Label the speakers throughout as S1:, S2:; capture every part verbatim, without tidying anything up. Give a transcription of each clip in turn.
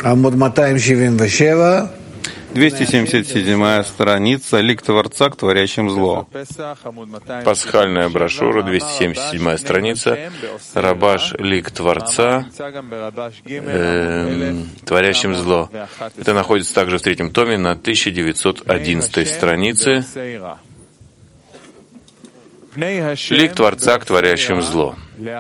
S1: двести семьдесят седьмая страница. Лик Творца к творящим зло. Пасхальная брошюра, двести семьдесят седьмая страница. Рабаш Лик Творца э, творящим зло. Это находится также в третьем томе на тысяча девятьсот одиннадцатой странице. Лик Творца к творящим зло.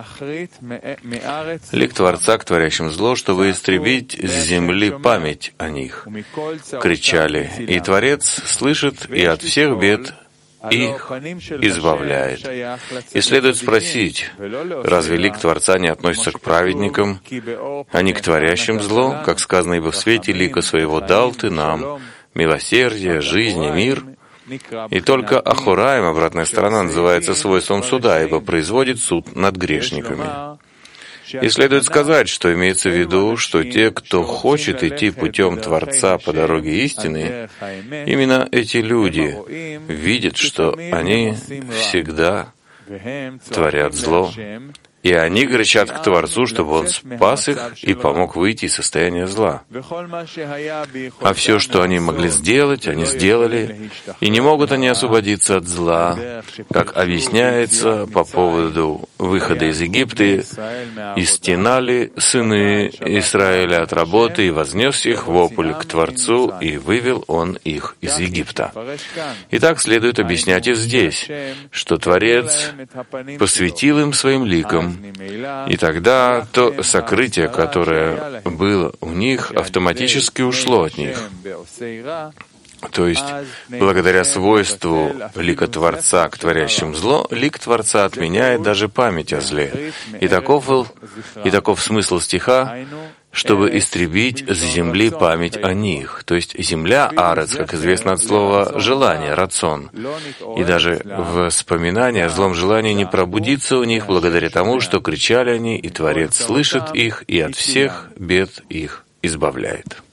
S1: Лик Творца к творящим зло, чтобы истребить с земли память о них. Кричали, и Творец слышит и от всех бед их избавляет. И следует спросить, разве лик Творца не относится к праведникам, а не к творящим зло, как сказано, ибо в свете лика своего дал ты нам милосердие, жизнь и мир. И только Ахураим, обратная сторона, называется свойством суда, ибо производит суд над грешниками. И следует сказать, что имеется в виду, что те, кто хочет идти путем Творца по дороге истины, именно эти люди видят, что они всегда творят зло, и они кричат к Творцу, чтобы Он спас их и помог выйти из состояния зла. А все, что они могли сделать, они сделали, и не могут они освободиться от зла, как объясняется по поводу выхода из Египта. «И стенали сыны Израиля от работы, и вознес их вопль к Творцу, и вывел Он их из Египта». И так следует объяснять и здесь, что Творец посвятил им своим ликом, и тогда то сокрытие, которое было у них, автоматически ушло от них. То есть, благодаря свойству лика Творца к творящим зло, лик Творца отменяет даже память о зле. И таков, и таков смысл стиха, чтобы истребить с земли память о них. То есть земля, арец, как известно от слова «желание», рацион. И даже воспоминание о злом желании не пробудится у них благодаря тому, что кричали они, и Творец слышит их и от всех бед их избавляет.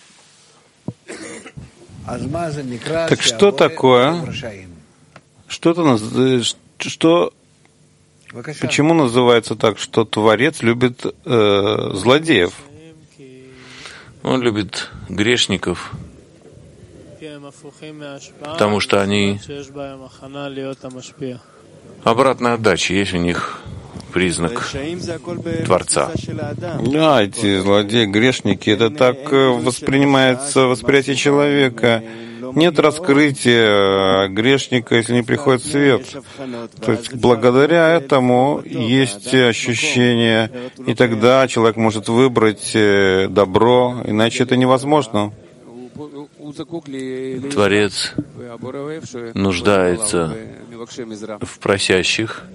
S1: Так что такое? Что-то, что, почему называется так, что Творец любит э, злодеев? Он любит грешников, потому что они обратная отдача, есть у них признак Творца. Да, эти злодеи, грешники, это так воспринимается восприятие человека. Нет раскрытия грешника, если не приходит свет. То есть благодаря этому есть ощущение, и тогда человек может выбрать добро, иначе это невозможно. Творец нуждается в просящих.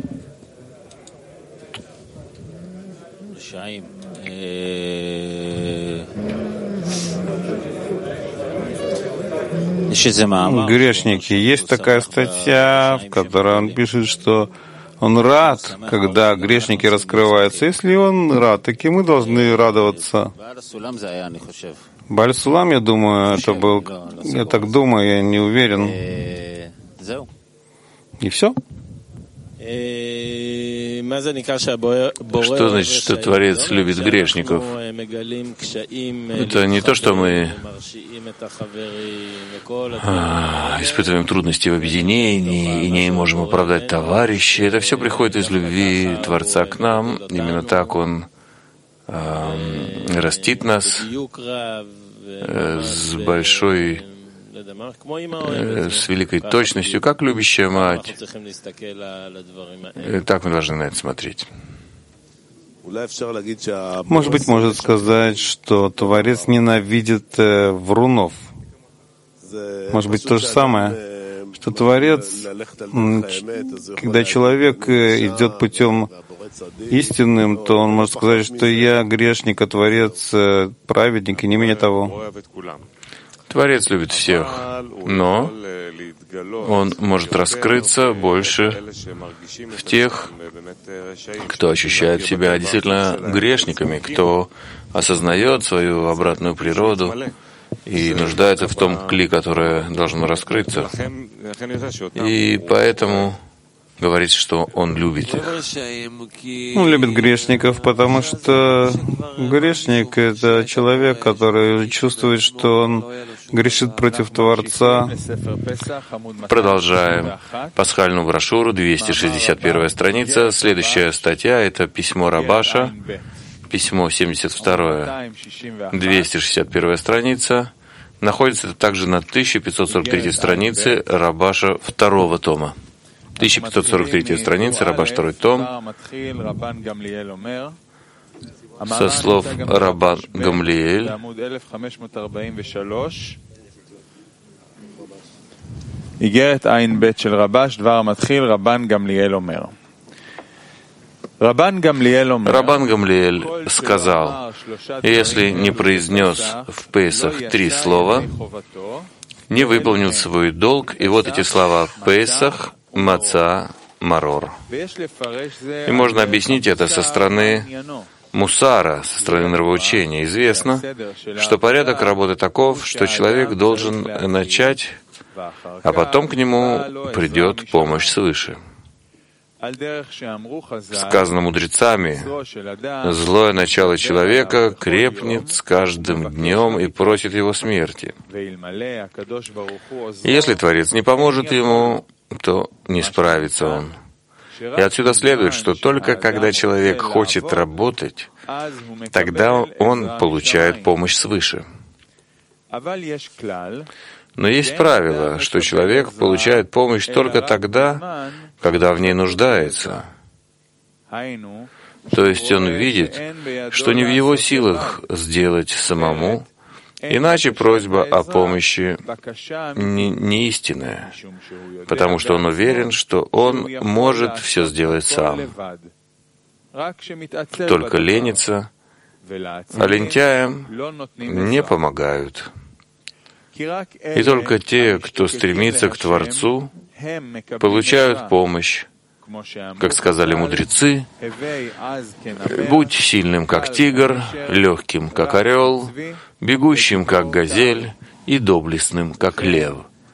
S1: Грешники. Есть такая статья, в которой он пишет, что он рад, когда грешники раскрываются. Если он рад, так и мы должны радоваться. Бааль Сулам, я думаю, это был... Я так думаю, я не уверен. И все? Что значит, что Творец любит грешников? Это не то, что мы а, испытываем трудности в объединении и не можем оправдать товарищей. Это все приходит из любви Творца к нам. Именно так Он а, растит нас а, с большой с великой точностью, как любящая мать. И так мы должны на это смотреть. Может быть, может сказать, что Творец ненавидит врунов. Может быть, то же самое, что Творец, когда человек идет путем истинным, то он может сказать, что я грешник, а Творец праведник, и не менее того. Творец любит всех, но Он может раскрыться больше в тех, кто ощущает себя действительно грешниками, кто осознает свою обратную природу и нуждается в том кли, которое должно раскрыться. И поэтому говорит, что он любит их.
S2: Он любит грешников, потому что грешник — это человек, который чувствует, что он грешит против Творца.
S1: Продолжаем пасхальную брошюру, двести шестьдесят первая страница. Следующая статья — это письмо Рабаша, письмо семьдесят два, двести шестьдесят первая страница. Находится также на тысяча пятьсот сорок третьей странице Рабаша второго тома. тысяча пятьсот сорок третья страница, Рабаш второй том, со слов Рабан Гамлиэль.
S3: איגרת עין ב' של רבש, דבר המתחיל, רבן גמליאל אומר. Рабан
S1: Гамлиэль сказал: если не произнес в Песах три слова, не выполнил свой долг, и вот эти слова Песах, Маца, Марор. И можно объяснить это со стороны мусара, со стороны нравоучения. Известно, что порядок работы таков, что человек должен начать, а потом к нему придет помощь свыше. Сказано мудрецами, злое начало человека крепнет с каждым днем и просит его смерти. И если Творец не поможет ему, то не справится он. И отсюда следует, что только когда человек хочет работать, тогда он получает помощь свыше. Но есть правило, что человек получает помощь только тогда, когда в ней нуждается. То есть он видит, что не в его силах сделать самому, иначе просьба о помощи не, не истинная, потому что он уверен, что он может все сделать сам. Только ленится, а лентяям не помогают. И только те, кто стремится к Творцу, получают помощь. Как сказали мудрецы, будь сильным, как тигр, легким, как орел, бегущим, как газель, и доблестным, как лев.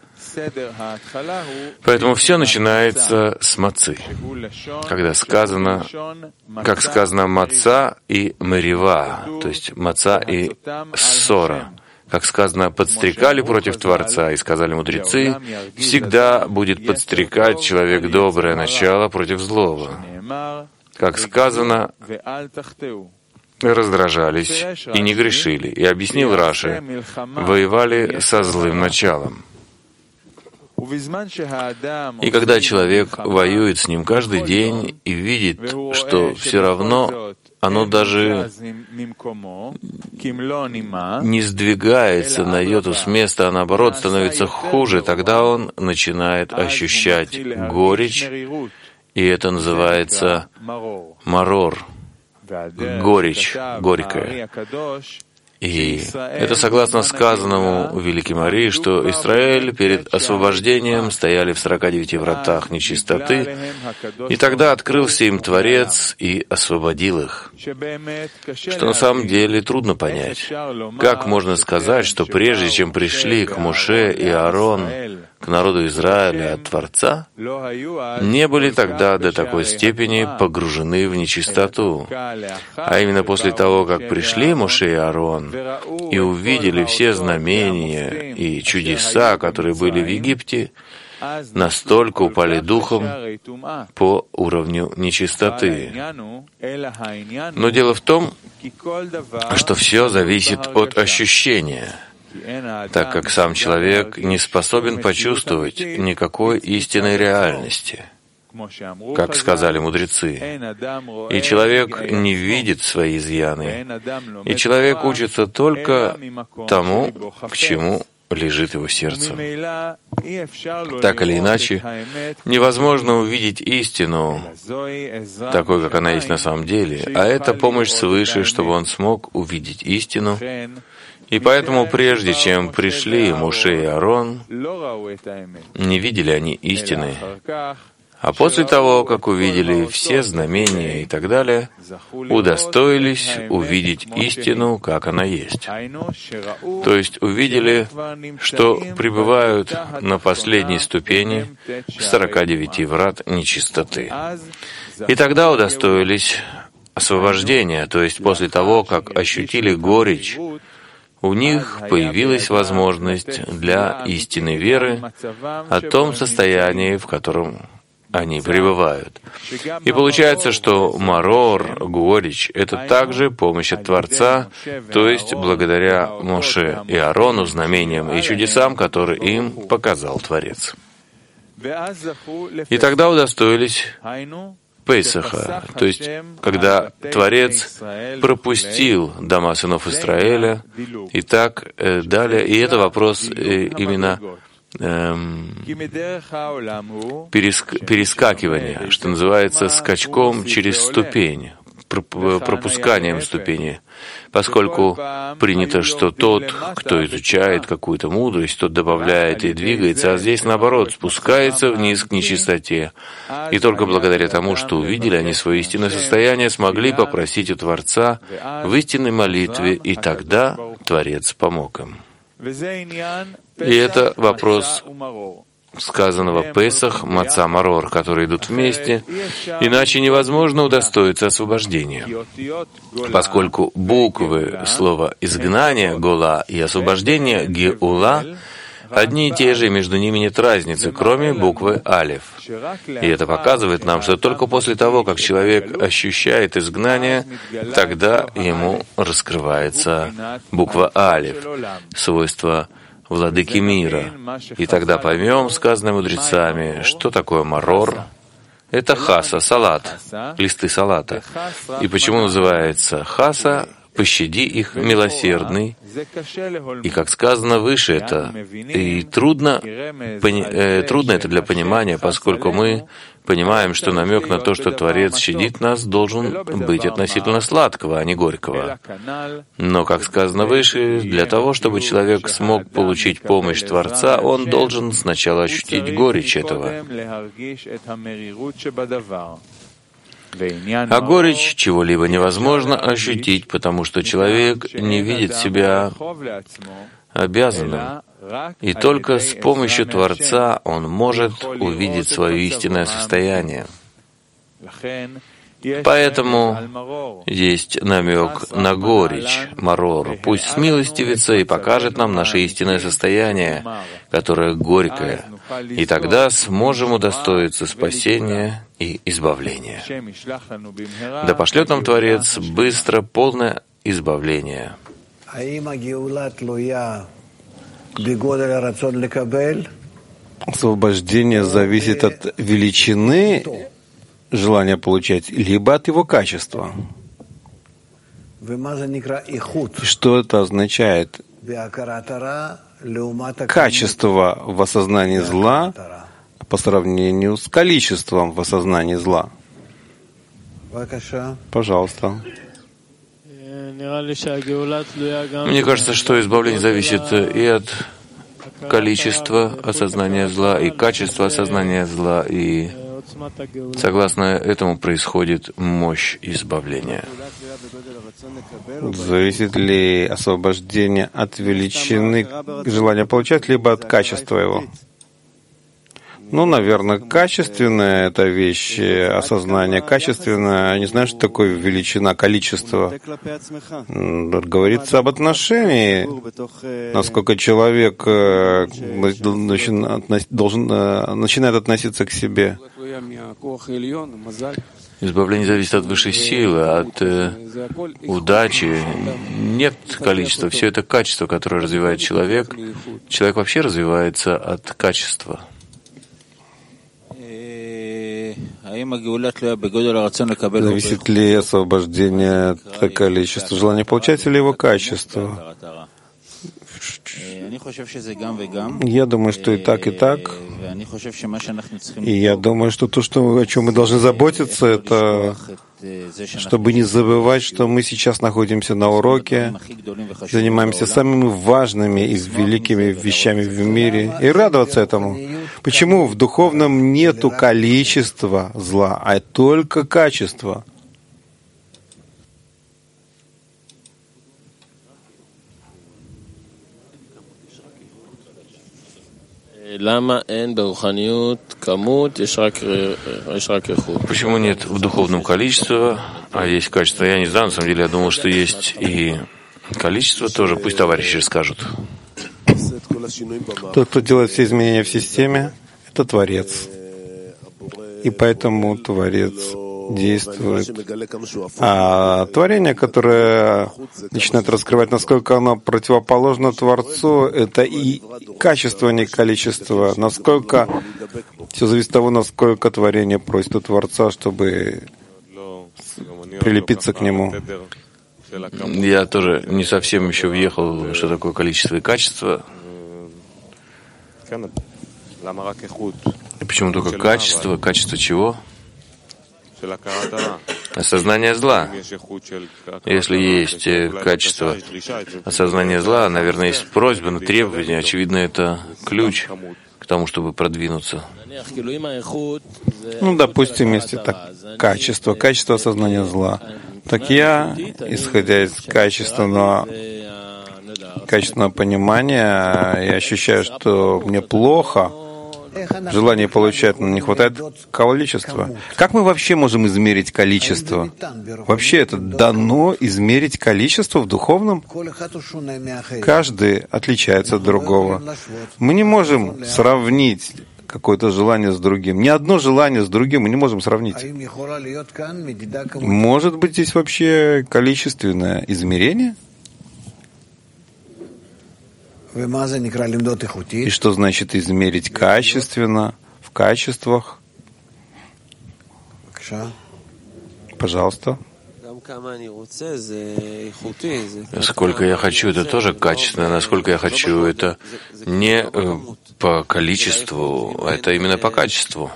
S1: Поэтому все начинается с мацы, когда сказано, как сказано маца и мерива, то есть маца и ссора. Как сказано, подстрекали против Творца, и сказали мудрецы, всегда будет подстрекать человек доброе начало против злого. Как сказано, раздражались и не грешили. И объяснил Раши, воевали со злым началом. И когда человек воюет с ним каждый день и видит, что все равно оно даже не сдвигается на йоту с места, а наоборот становится хуже, тогда он начинает ощущать горечь, и это называется марор, горечь, горькая. И это согласно сказанному Великой Марии, что Израиль перед освобождением стояли в сорока девяти вратах нечистоты, и тогда открылся им Творец и освободил их. Что на самом деле трудно понять. Как можно сказать, что прежде чем пришли к Моше и Аарон, к народу Израиля от Творца, не были тогда до такой степени погружены в нечистоту. А именно после того, как пришли Моше и Аарон и увидели все знамения и чудеса, которые были в Египте, настолько упали духом по уровню нечистоты. Но дело в том, что все зависит от ощущения, так как сам человек не способен почувствовать никакой истинной реальности, как сказали мудрецы. И человек не видит свои изъяны, и человек учится только тому, к чему лежит его сердце. Так или иначе, невозможно увидеть истину такой, как она есть на самом деле, а это помощь свыше, чтобы он смог увидеть истину. И поэтому, прежде чем пришли Моше и Аарон, не видели они истины, А после того, как увидели все знамения и так далее, удостоились увидеть истину, как она есть. То есть увидели, что пребывают на последней ступени сорока девяти врат нечистоты. И тогда удостоились освобождения, то есть после того, как ощутили горечь, у них появилась возможность для истинной веры о том состоянии, в котором они пребывают. И получается, что марор, горечь, это также помощь от Творца, то есть благодаря Моше и Аарону, знамениям и чудесам, которые им показал Творец. И тогда удостоились Песаха, то есть когда Творец пропустил дома сынов Израиля, и так э, далее. И это вопрос э, именно эм, переск, перескакивания, что называется скачком через ступень, пропусканием ступени, поскольку принято, что тот, кто изучает какую-то мудрость, тот добавляет и двигается, а здесь, наоборот, спускается вниз к нечистоте. И только благодаря тому, что увидели они свое истинное состояние, смогли попросить у Творца в истинной молитве, и тогда Творец помог им. И это вопрос сказанного Песах, Маца, Марор, которые идут вместе, иначе невозможно удостоиться освобождения, поскольку буквы слова «изгнание» Гола и освобождение Геула одни и те же, и между ними нет разницы, кроме буквы Алеф. И это показывает нам, что только после того, как человек ощущает изгнание, тогда ему раскрывается буква Алеф, свойство владыки мира. И тогда поймем, сказанное мудрецами, что такое марор. Это хаса, салат, листы салата. И почему называется хаса? Пощади их, милосердный. И, как сказано выше, это и трудно, пони, э, трудно это для понимания, поскольку мы понимаем, что намек на то, что Творец щадит нас, должен быть относительно сладкого, а не горького. Но, как сказано выше, для того, чтобы человек смог получить помощь Творца, он должен сначала ощутить горечь этого. А горечь чего-либо невозможно ощутить, потому что человек не видит себя обязанным. И только с помощью Творца он может увидеть свое истинное состояние. Поэтому есть намек на горечь, марор. Пусть смилостивится и покажет нам наше истинное состояние, которое горькое, и тогда сможем удостоиться спасения и избавления. Да пошлет нам Творец быстро полное избавление.
S2: Освобождение зависит от величины желания получать, либо от его качества. Что это означает? Качество в осознании зла по сравнению с количеством в осознании зла. Пожалуйста.
S1: Мне кажется, что избавление зависит и от количества осознания зла, и качества осознания зла, и согласно этому происходит мощь избавления.
S2: Зависит ли освобождение от величины желания получать, либо от качества его? Ну, наверное, качественная эта вещь, осознание качественное. Я не знаю, что такое величина, количество. Говорится об отношении, насколько человек должен, начинает относиться к себе.
S1: Избавление зависит от высшей силы, от э, удачи. Нет количества. Все это качество, которое развивает человек. Человек вообще развивается от качества.
S2: Зависит ли освобождение от количества желания получать или его качества? Я думаю, что и так, и так. И я думаю, что то, что, о чем мы должны заботиться, это чтобы не забывать, что мы сейчас находимся на уроке, занимаемся самыми важными и великими вещами в мире, и радоваться этому. Почему в духовном нету количества зла, а только качество?
S1: Почему нет в духовном количества, а есть качество? Я не знаю, на самом деле, я думал, что есть и количество тоже. Пусть товарищи скажут.
S2: Тот, кто делает все изменения в системе, это Творец. И поэтому Творец действует. А творение, которое начинает раскрывать, насколько оно противоположно Творцу, это и качество, а не количество. Насколько все зависит от того, насколько творение просит у Творца, чтобы прилепиться к нему.
S1: Я тоже не совсем еще въехал, что такое количество и качество. И почему только качество? Качество чего? Осознание зла. Если есть качество осознания зла, наверное, есть просьба на требования. Очевидно, это ключ к тому, чтобы продвинуться.
S2: Ну, допустим, если так, качество, качество осознания зла. Так я, исходя из качественного, качественного понимания, я ощущаю, что мне плохо, желание получать, но не хватает количества. Как мы вообще можем измерить количество? Вообще это дано измерить количество в духовном? Каждый отличается от другого. Мы не можем сравнить какое-то желание с другим. Ни одно желание с другим мы не можем сравнить. Может быть, здесь вообще количественное измерение? И что значит измерить качественно, в качествах? Пожалуйста.
S1: Сколько я хочу, это тоже качественно. Насколько я хочу, это не по количеству, а это именно по качеству.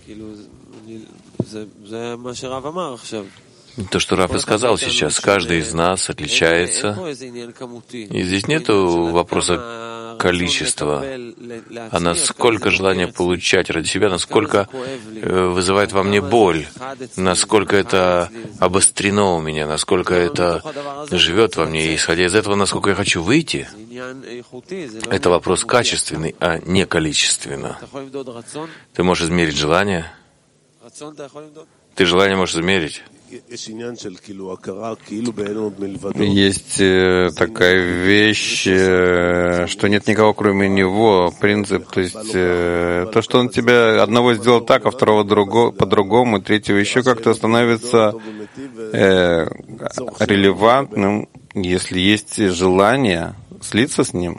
S1: То, что Рав и сказал сейчас, каждый из нас отличается. И здесь нет вопроса количества, а насколько желание получать ради себя, насколько вызывает во мне боль, насколько это обострено у меня, насколько это живет во мне. И исходя из этого, насколько я хочу выйти, это вопрос качественный, а не количественно. Ты можешь измерить желание? Ты желание можешь измерить?
S2: Есть такая вещь, что нет никого, кроме него, принцип. То есть то, что он тебя одного сделал так, а второго друго, по-другому, третьего еще как-то становится э, релевантным, если есть желание слиться с ним.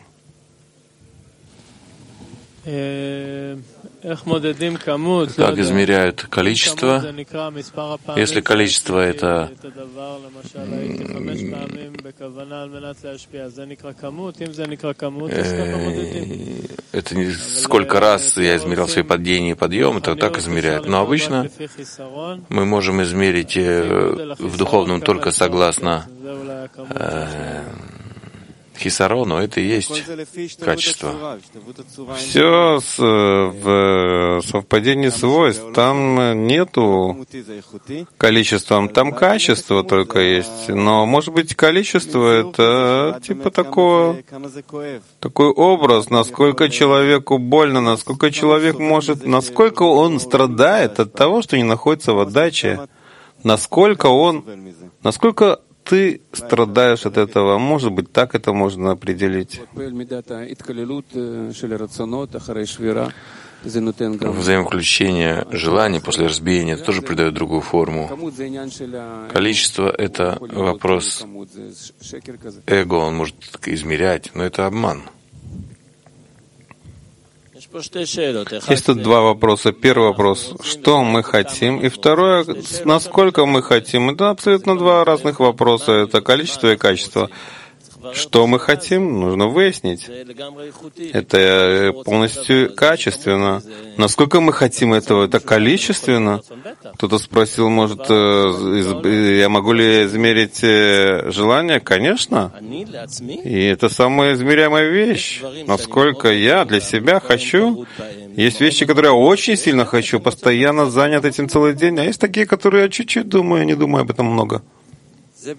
S1: Как измеряют количество? Если количество — это это не сколько раз я измерял свои падения и подъемы, то так измеряют. Но обычно мы можем измерить в духовном только согласно хисарону, это и есть качество.
S2: Все с, в совпадении свойств. Там нету количества, там качество только есть. Но, может быть, количество — это типа такого, такой образ, насколько человеку больно, насколько человек может, насколько он страдает от того, что не находится в отдаче, насколько он, насколько ты страдаешь от этого. Может быть, так это можно определить.
S1: Взаимоключение желаний после разбиения тоже придает другую форму. Количество — это вопрос эго, он может измерять, но это обман.
S2: Есть тут два вопроса. Первый вопрос — что мы хотим? И второе — насколько мы хотим? Это абсолютно два разных вопроса. Это количество и качество. Что мы хотим, нужно выяснить. Это полностью качественно. Насколько мы хотим этого, это количественно. Кто-то спросил, может, я могу ли измерить желание? Конечно. И это самая измеряемая вещь. Насколько я для себя хочу. Есть вещи, которые я очень сильно хочу, постоянно занят этим целый день, а есть такие, которые я чуть-чуть думаю, не думаю об этом много.
S1: Это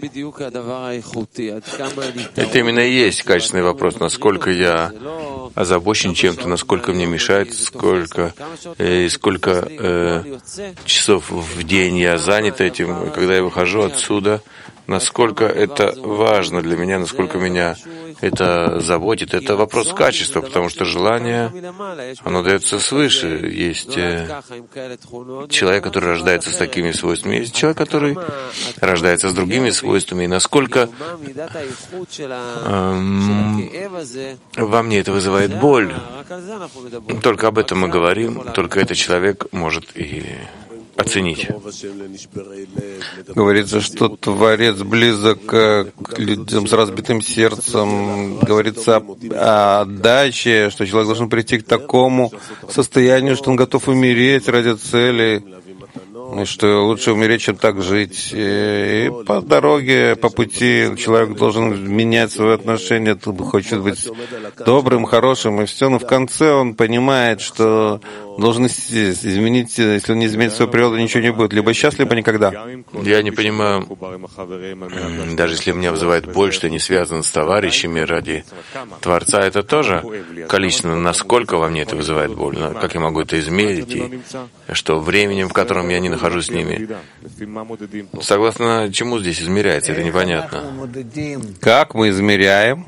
S1: именно и есть качественный вопрос, насколько я озабочен чем-то, насколько мне мешает, сколько, э, сколько э, часов в день я занят этим, когда я выхожу отсюда, насколько это важно для меня, насколько меня это заботит. Это вопрос качества, потому что желание, оно дается свыше. Есть э, человек, который рождается с такими свойствами, есть человек, который рождается с другими свойствами. И насколько эм, во мне это вызывает боль, только об этом мы говорим, только этот человек может и оценить.
S2: Говорится, что Творец близок к людям с разбитым сердцем. Говорится о отдаче, что человек должен прийти к такому состоянию, что он готов умереть ради цели, и что лучше умереть, чем так жить. И по дороге, по пути человек должен менять свои отношения, хочет быть добрым, хорошим, и все. Но в конце он понимает, что должен изменить, если он не изменит свою природу, ничего не будет. Либо сейчас, либо никогда.
S1: Я не понимаю, даже если меня вызывает боль, что я не связан с товарищами ради Творца, это тоже количественно, насколько во мне это вызывает боль, как я могу это измерить, и что временем, в котором я не нахожусь с ними. Согласно чему здесь измеряется, это непонятно.
S2: Как мы измеряем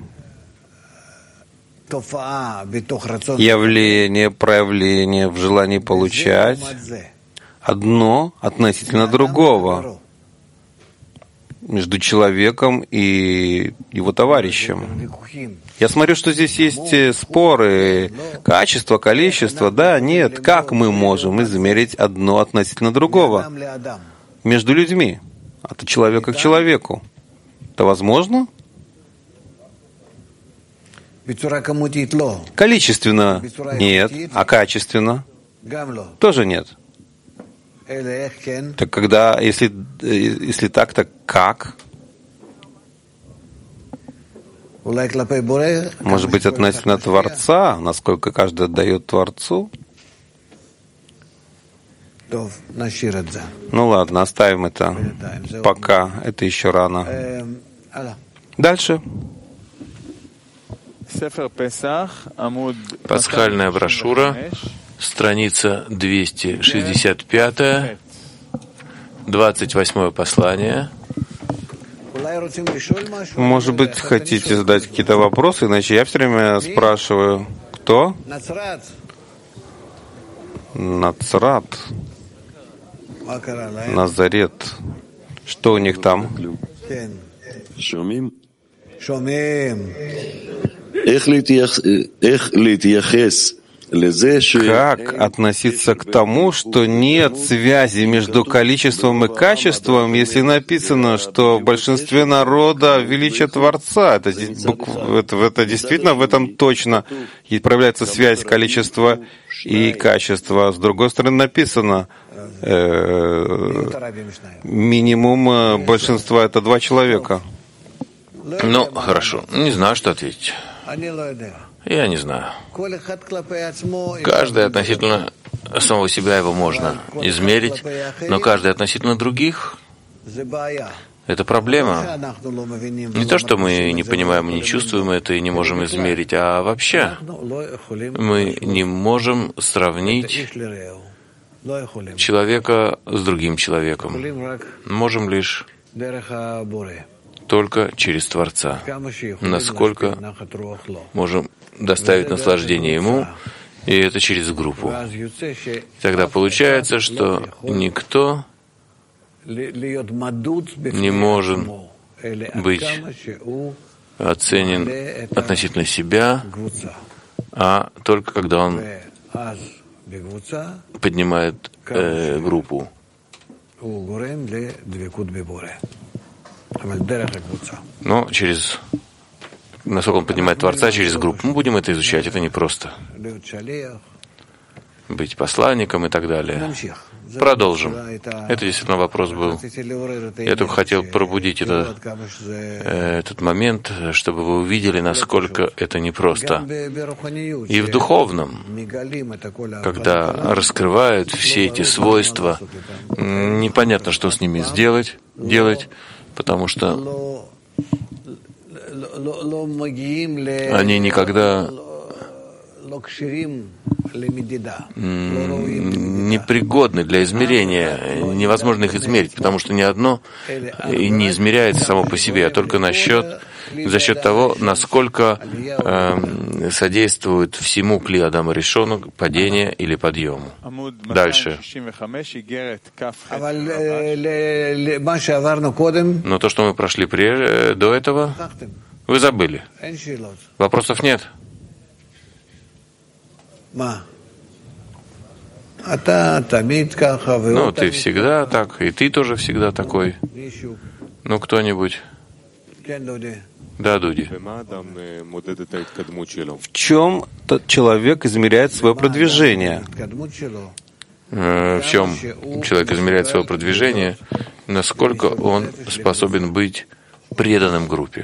S2: явление, проявление в желании получать одно относительно другого между человеком и его товарищем. Я смотрю, что здесь есть споры, качество, количество. Да, нет. Как мы можем измерить одно относительно другого между людьми, от человека к человеку? Это возможно? Количественно нет, а качественно тоже нет. Так когда, если, если так, так как? Может быть, относительно Творца, насколько каждый отдает Творцу? Ну ладно, оставим это пока, это еще рано. Дальше.
S1: Пасхальная брошюра, страница двести шестьдесят пять, двадцать восьмое послание.
S2: Может быть, хотите задать какие-то вопросы, иначе я все время спрашиваю, кто? Нацрат. Назарет. Что у них там? Как относиться к тому, что нет связи между количеством и качеством, если написано, что в большинстве народа величие Творца? Это, это, это действительно в этом точно и проявляется связь количества и качества. С другой стороны написано, э, минимум большинства — это два человека.
S1: Ну, хорошо. Не знаю, что ответить. Я не знаю. Каждый относительно самого себя его можно измерить, но каждый относительно других — это проблема. Не то, что мы не понимаем, не чувствуем это и не можем измерить, а вообще мы не можем сравнить человека с другим человеком. Можем лишь только через Творца. Насколько можем доставить наслаждение Ему, и это через группу. Тогда получается, что никто не может быть оценен относительно себя, а только когда он поднимает э, группу. Но через насколько он понимает Творца через группу. Мы будем это изучать, это непросто. Быть посланником и так далее. Продолжим. Это действительно вопрос был. Я только хотел пробудить это, этот момент, чтобы вы увидели, насколько это непросто. И в духовном, когда раскрывают все эти свойства, непонятно, что с ними сделать, делать, потому что они никогда непригодны для измерения, невозможно их измерить, потому что ни одно и не измеряется само по себе, а только на счет, за счет того, насколько э, содействует всему кли Адама Ришону падение или подъему. Дальше. Но то, что мы прошли прежде, до этого, вы забыли. Вопросов нет? Ну, ты всегда так, и ты тоже всегда такой. Ну, кто-нибудь? Да, Дуди.
S2: В чем тот человек измеряет свое продвижение?
S1: В чем человек измеряет свое продвижение? Насколько он способен быть преданным группе?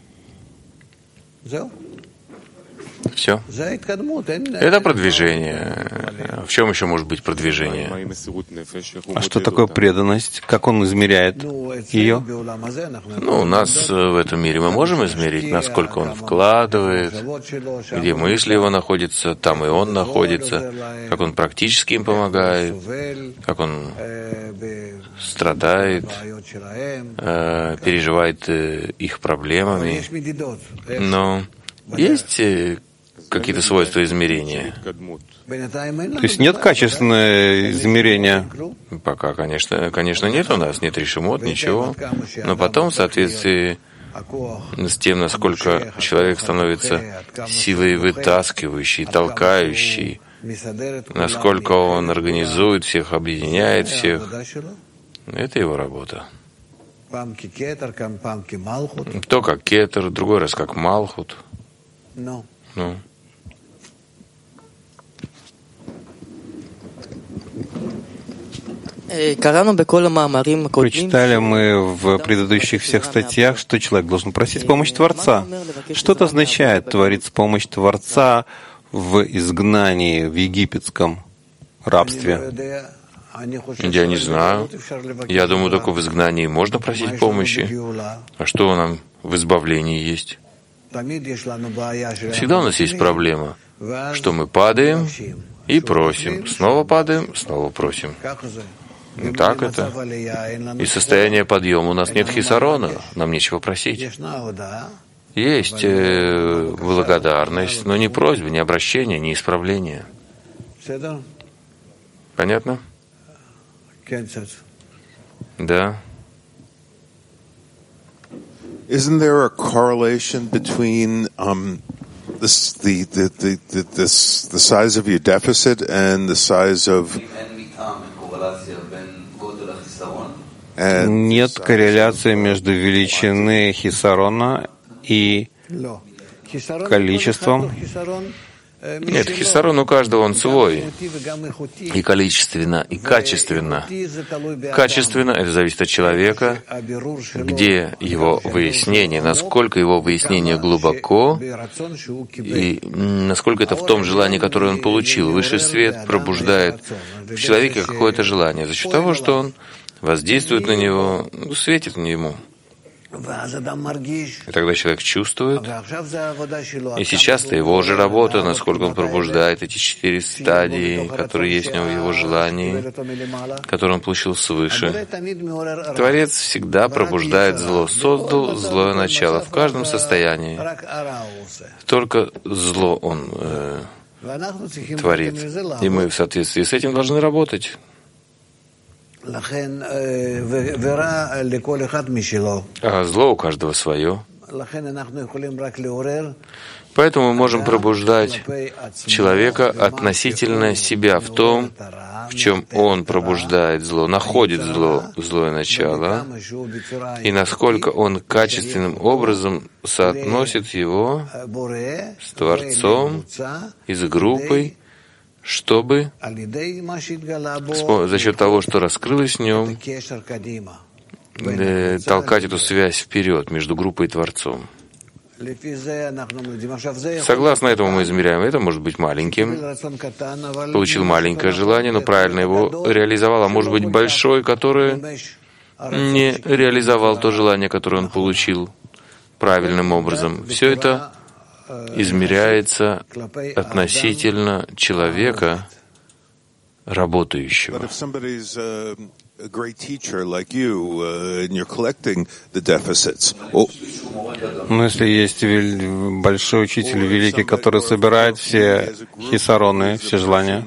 S1: Все. Это продвижение. В чем еще может быть продвижение?
S2: А что такое преданность? Как он измеряет ее?
S1: Ну, у нас в этом мире мы можем измерить, насколько он вкладывает, где мысли его находятся, там и он находится, как он практически им помогает, как он страдает, переживает их проблемами. Но есть какие-то свойства измерения?
S2: То есть нет качественного измерения?
S1: Пока, конечно, конечно, нет у нас, нет решимот, ничего. Но потом, в соответствии с тем, насколько человек становится силой вытаскивающей, толкающей, насколько он организует всех, объединяет всех, это его работа. То как кетер, другой раз как малхут. Ну.
S2: Прочитали мы в предыдущих всех статьях, что человек должен просить помощь Творца. Что это означает творить помощь Творца в изгнании, в египетском рабстве?
S1: Я не знаю. Я думаю, только в изгнании можно просить помощи. А что нам в избавлении есть? Всегда у нас есть проблема, что мы падаем и просим, снова падаем, снова просим. Так это. И состояние подъема у нас нет хисарона, нам нечего просить. Есть э, благодарность, но не просьба, не обращение, не исправление. Понятно? Да.
S4: Isn't there a correlation between um, this, the, the, the, the, this, the size of your deficit and the size of...
S2: Нет корреляции между величиной хисарона и количеством?
S1: Нет, хисарон у каждого он свой. И количественно, и качественно. Качественно — это зависит от человека, где его выяснение, насколько его выяснение глубоко, и насколько это в том желании, которое он получил. Высший свет пробуждает в человеке какое-то желание за счет того, что он воздействует на него, светит на ему. И тогда человек чувствует, и сейчас это его же работа, насколько он пробуждает эти четыре стадии, которые есть у него в его желании, которые он получил свыше. Творец всегда пробуждает зло, создал злое начало в каждом состоянии. Только зло он э, творит. И мы в соответствии с этим должны работать. А зло у каждого свое. Поэтому мы можем пробуждать человека относительно себя в том, в чем он пробуждает зло, находит зло, злое начало, и насколько он качественным образом соотносит его с Творцом и с группой, чтобы за счет того, что раскрылось в нем, толкать эту связь вперед между группой и Творцом. Согласно этому мы измеряем. Это может быть маленьким. Получил маленькое желание, но правильно его реализовал. А может быть большой, который не реализовал то желание, которое он получил правильным образом. Все это измеряется относительно человека, работающего.
S2: Но если есть большой учитель, великий, который собирает все хисароны, все желания,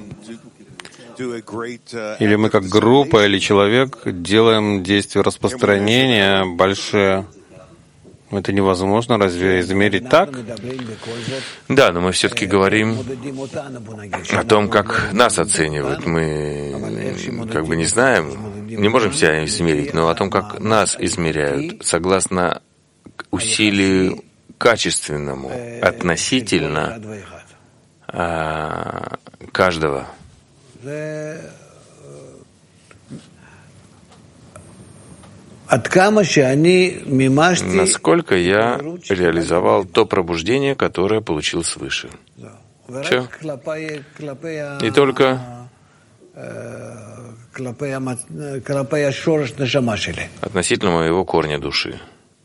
S2: или мы как группа или человек делаем действия распространения большие, это невозможно разве измерить так?
S1: Да, но мы все-таки говорим о том, как нас оценивают. Мы как бы не знаем, не можем себя измерить, но о том, как нас измеряют, согласно усилию качественному, относительно а, каждого. Насколько я реализовал то пробуждение, которое получил свыше. Все. И только относительно моего корня души.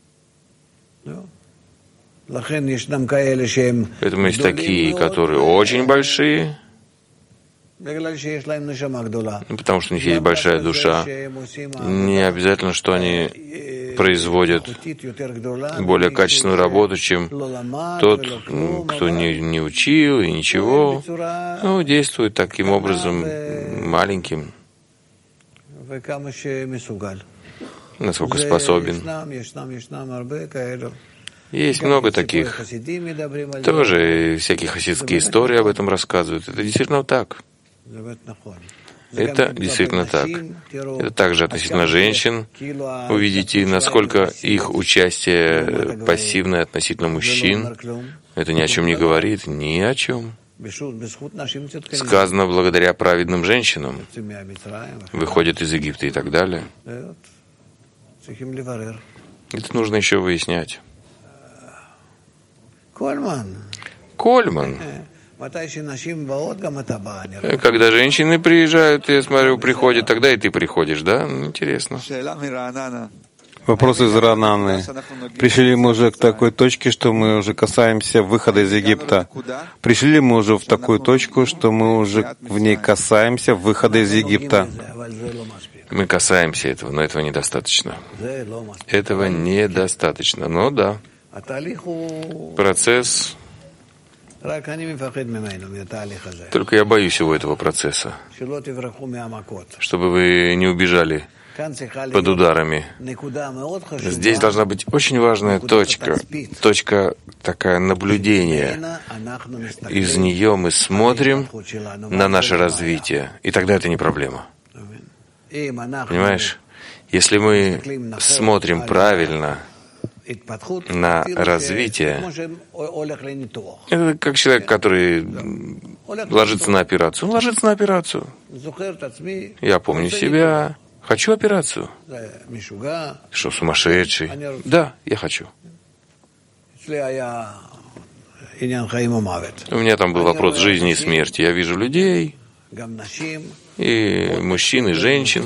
S1: Поэтому есть такие, которые очень большие, потому что у них есть большая душа. Не обязательно, что они производят более качественную работу, чем тот, кто не, не учил и ничего, но действует таким образом маленьким, насколько способен. Есть много таких. Тоже всякие хасидские истории об этом рассказывают. Это действительно так. Это действительно так. Это также относительно женщин. Увидите, насколько их участие пассивное относительно мужчин. Это ни о чем не говорит, ни о чем. Сказано благодаря праведным женщинам. Выходят из Египта и так далее. Это нужно еще выяснять. Кольман. Когда женщины приезжают, я смотрю, приходят, тогда и ты приходишь, да? Интересно.
S2: Вопрос из Рананы. Пришли ли мы уже к такой точке, что мы уже касаемся выхода из Египта? Пришли ли мы уже в такую точку, что мы уже в ней касаемся выхода из Египта?
S1: Мы касаемся этого, но этого недостаточно. Этого недостаточно, но да. Процесс. Только я боюсь всего этого процесса, чтобы вы не убежали под ударами. Здесь должна быть очень важная точка, точка такая наблюдения. Из нее мы смотрим на наше развитие, и тогда это не проблема. Понимаешь? Если мы смотрим правильно на развитие, это как человек, который ложится на операцию. Он ложится на операцию. Я помню себя. Хочу операцию. Что, сумасшедший? Да, я хочу. У меня там был вопрос жизни и смерти. Я вижу людей, и мужчин, и женщин.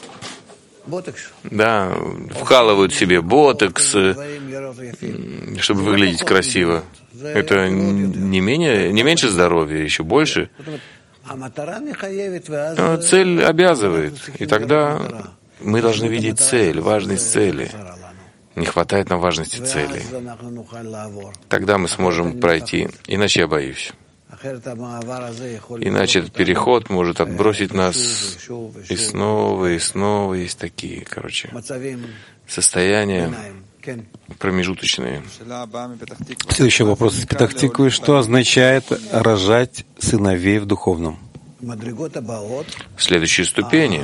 S1: Да, вкалывают себе ботокс, чтобы выглядеть красиво. Это не менее, не меньше здоровья, еще больше. Но цель обязывает, и тогда мы должны видеть цель, важность цели. Не хватает нам важности цели. Тогда мы сможем пройти, иначе я боюсь. Иначе этот переход может отбросить нас и снова, и снова. Есть такие, короче, состояния промежуточные.
S2: Следующий вопрос из Петах-Тиквы. Что означает рожать сыновей в духовном?
S1: Следующие ступени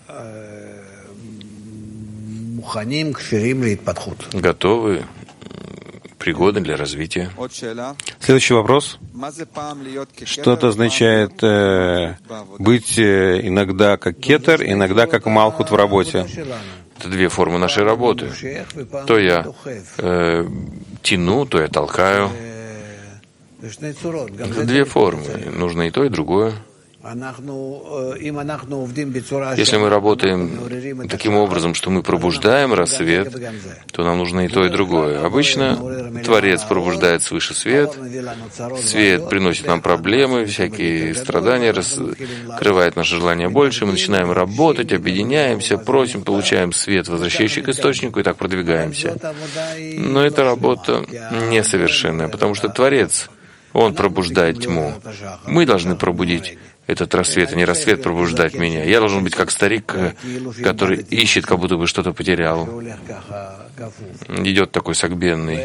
S1: готовы, пригодны для развития.
S2: Следующий вопрос. Что это означает э, быть э, иногда как кетер, иногда как малхут в работе?
S1: Это две формы нашей работы. То я э, тяну, то я толкаю. Это две формы. Нужно и то, и другое. Если мы работаем таким образом, что мы пробуждаем рассвет, то нам нужно и то, и другое. Обычно Творец пробуждает свыше свет, свет приносит нам проблемы, всякие страдания, раскрывает наше желание больше, мы начинаем работать, объединяемся, просим, получаем свет, возвращающий к источнику, и так продвигаемся. Но эта работа несовершенная, потому что Творец, Он пробуждает тьму. Мы должны пробудить этот рассвет, а не рассвет пробуждать меня. Я должен быть как старик, который ищет, как будто бы что-то потерял. Идет такой согбенный.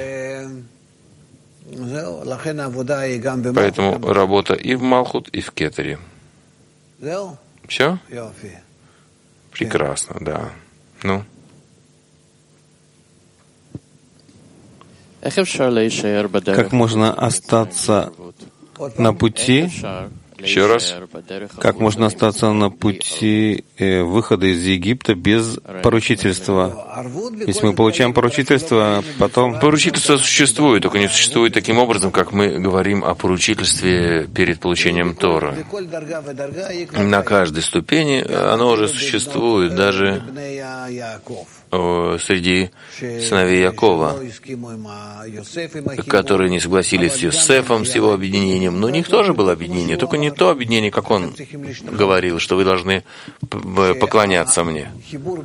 S1: Поэтому работа и в Малхут, и в Кетере. Все? Прекрасно, да. Ну?
S2: Как можно остаться на пути?
S1: Еще раз.
S2: Как можно остаться на пути э, выхода из Египта без поручительства? Если мы получаем поручительство, потом...
S1: Поручительство существует, только не существует таким образом, как мы говорим о поручительстве перед получением Тора. На каждой ступени оно уже существует, даже среди сыновей Якова, которые не согласились с Йосефом, с его объединением. Но у них тоже было объединение, только не то объединение, как он говорил, что вы должны поклоняться мне.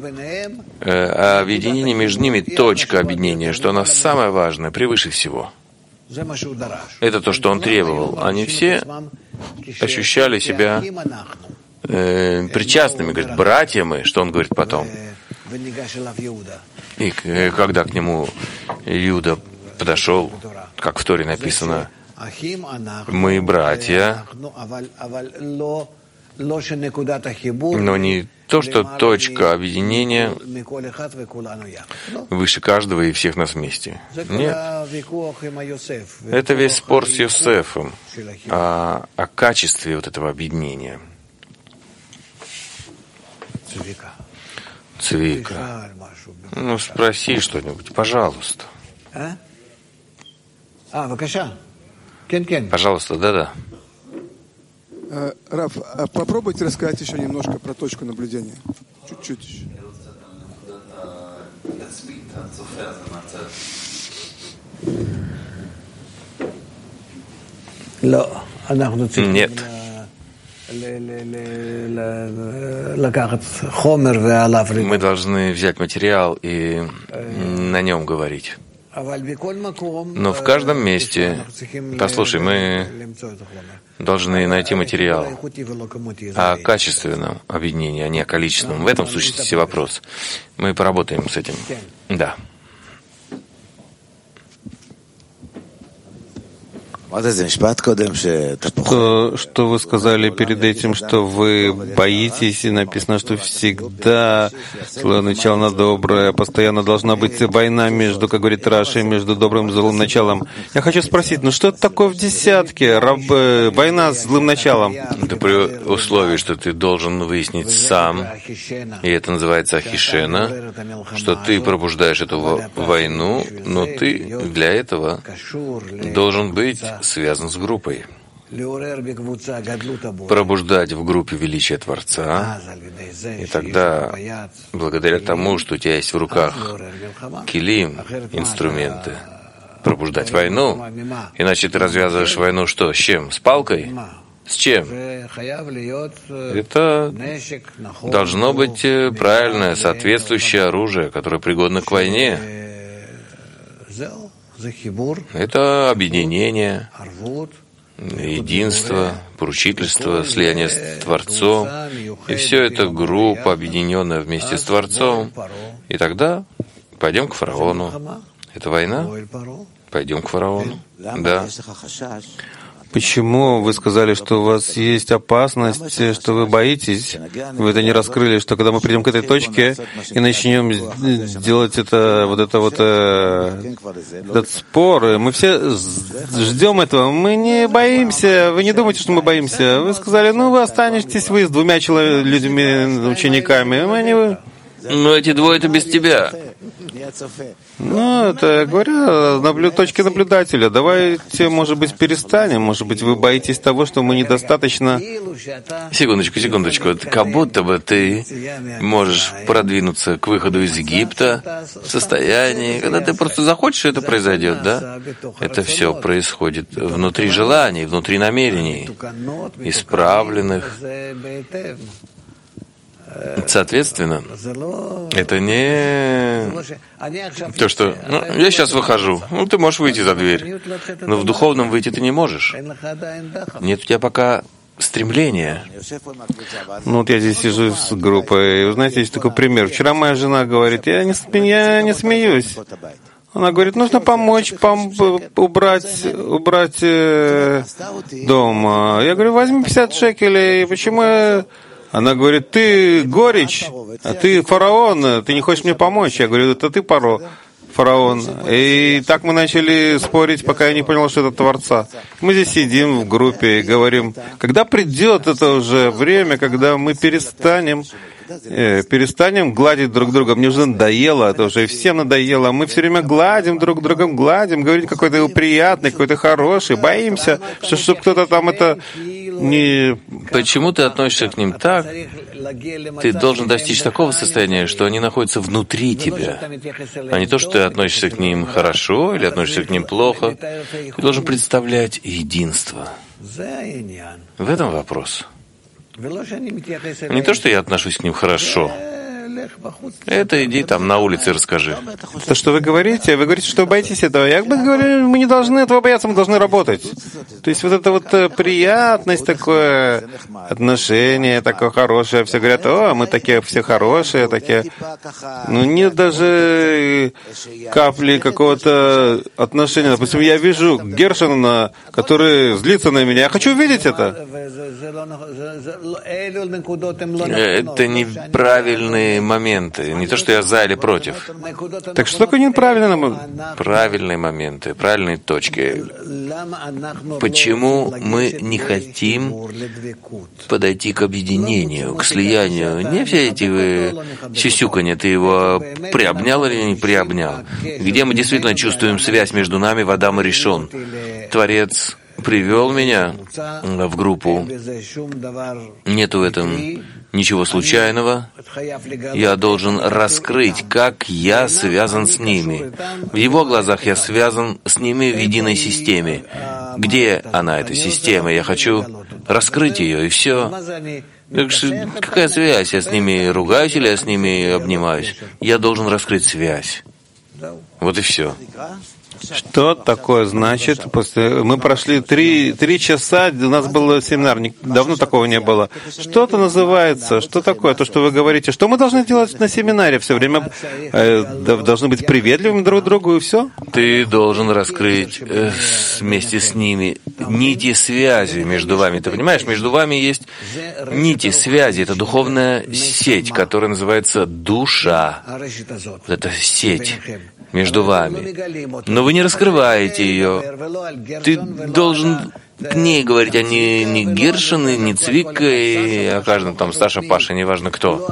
S1: А объединение между ними — точка объединения, что она самое важное, превыше всего. Это то, что он требовал. Они все ощущали себя э, причастными, говорит, братья мы, что он говорит потом. И когда к нему Иуда подошел, как в Торе написано, мы братья, но не то, что точка объединения выше каждого и всех нас вместе. Нет. Это весь спор с Йосефом о, о качестве вот этого объединения. Цвика. Ну, спроси что-нибудь, пожалуйста. Пожалуйста, да-да.
S5: Раф, а попробуйте рассказать еще немножко про точку наблюдения. Чуть-чуть.
S1: Нет. Мы должны взять материал и на нем говорить. Но в каждом месте, послушай, мы должны найти материал о качественном объединении, а не о количественном. В этом сущности вопрос. Мы поработаем с этим. Да.
S2: Что, что вы сказали перед этим, что вы боитесь, и написано, что всегда злое начало на доброе, постоянно должна быть война между, как говорит Раши, между добрым и злым началом. Я хочу спросить, ну что это такое в десятке? Раб, война с злым началом?
S1: Это при условии, что ты должен выяснить сам, и это называется ахишена, что ты пробуждаешь эту войну, но ты для этого должен быть связан с группой. Пробуждать в группе величие Творца, и тогда, благодаря тому, что у тебя есть в руках килим, инструменты, пробуждать войну, иначе ты развязываешь войну что? С чем? С палкой? С чем? Это должно быть правильное, соответствующее оружие, которое пригодно к войне. Это объединение, единство, поручительство, слияние с Творцом. И все это группа, объединенная вместе с Творцом. И тогда Пойдем к фараону. Это война? Пойдем к фараону. Да.
S2: Почему вы сказали, что у вас есть опасность, что вы боитесь? Вы это не раскрыли, что когда мы придем к этой точке и начнем делать это, вот это вот э, этот спор, мы все ждем этого, мы не боимся, вы не думайте, что мы боимся. Вы сказали, ну вы останетесь вы с двумя человек, людьми, учениками, мы не...
S1: Но эти двое-то без тебя.
S2: Ну, это, я говорю, наблю... точки наблюдателя. Давайте, может быть, перестанем. Может быть, вы боитесь того, что мы недостаточно...
S1: Секундочку, секундочку. Как будто бы ты можешь продвинуться к выходу из Египта в состоянии, когда ты просто захочешь, это произойдет, да? Это все происходит внутри желаний, внутри намерений, исправленных. Соответственно, это не то, что ну, я сейчас выхожу, ну ты можешь выйти за дверь, но в духовном выйти ты не можешь. Нет у тебя пока стремления.
S2: Ну вот я здесь сижу с группой, и вы знаете, есть такой пример. Вчера моя жена говорит, я не, я не смеюсь. Она говорит, нужно помочь пом убрать, убрать э, дом. Я говорю, возьми пятьдесят шекелей, почему я... Она говорит, ты горечь, а ты фараон, ты не хочешь мне помочь. Я говорю, это ты фараон. И так мы начали спорить, пока я не понял, что это Творца. Мы здесь сидим в группе и говорим, когда придет это уже время, когда мы перестанем, э, перестанем гладить друг друга. Мне уже надоело, это уже всем надоело. Мы все время гладим друг друга, гладим, говорим, какой ты приятный, какой ты хороший, боимся, что чтобы кто-то там это... Не...
S1: Почему ты относишься к ним так? Ты должен достичь такого состояния, что они находятся внутри тебя, а не то, что ты относишься к ним хорошо или относишься к ним плохо. Ты должен представлять единство. В этом вопрос. Не то, что я отношусь к ним хорошо. Это иди там на улице расскажи.
S2: То, что вы говорите, вы говорите, что вы боитесь этого. Я бы говорю, мы не должны этого бояться, мы должны работать. То есть вот это вот приятность, такое отношение, такое хорошее. Все говорят, о, мы такие все хорошие, такие. Ну нет даже капли какого-то отношения. Допустим, я вижу Гершона, который злится на меня. Я хочу увидеть это.
S1: Это неправильные моменты. Не то, что я за или против.
S2: Так что такое неправильно?
S1: Правильные моменты, правильные точки. Почему мы не хотим подойти к объединению, к слиянию? Не все эти вы сюсюканья, ты его приобнял или не приобнял? Где мы действительно чувствуем связь между нами, Адам и Ришон? Творец привел меня в группу. Нету в этом ничего случайного. Я должен раскрыть, как я связан с ними. В его глазах я связан с ними в единой системе. Где она, эта система? Я хочу раскрыть ее, и все. Так что какая связь? Я с ними ругаюсь или я с ними обнимаюсь? Я должен раскрыть связь. Вот и все.
S2: Что такое значит? После... Мы прошли три, три часа, у нас был семинар, давно такого не было. Что это называется? Что такое? То, что вы говорите. Что мы должны делать на семинаре? Все время э, должны быть приветливыми друг к другу, и все?
S1: Ты должен раскрыть э, вместе с ними нити связи между вами. Ты понимаешь, между вами есть нити связи. Это духовная сеть, которая называется душа. Вот эта сеть между вами. Но вы не раскрываете ее. Ты должен к ней говорить, а не, не Гершин, не Цвика, и о каждом там Саша, Паша, неважно кто.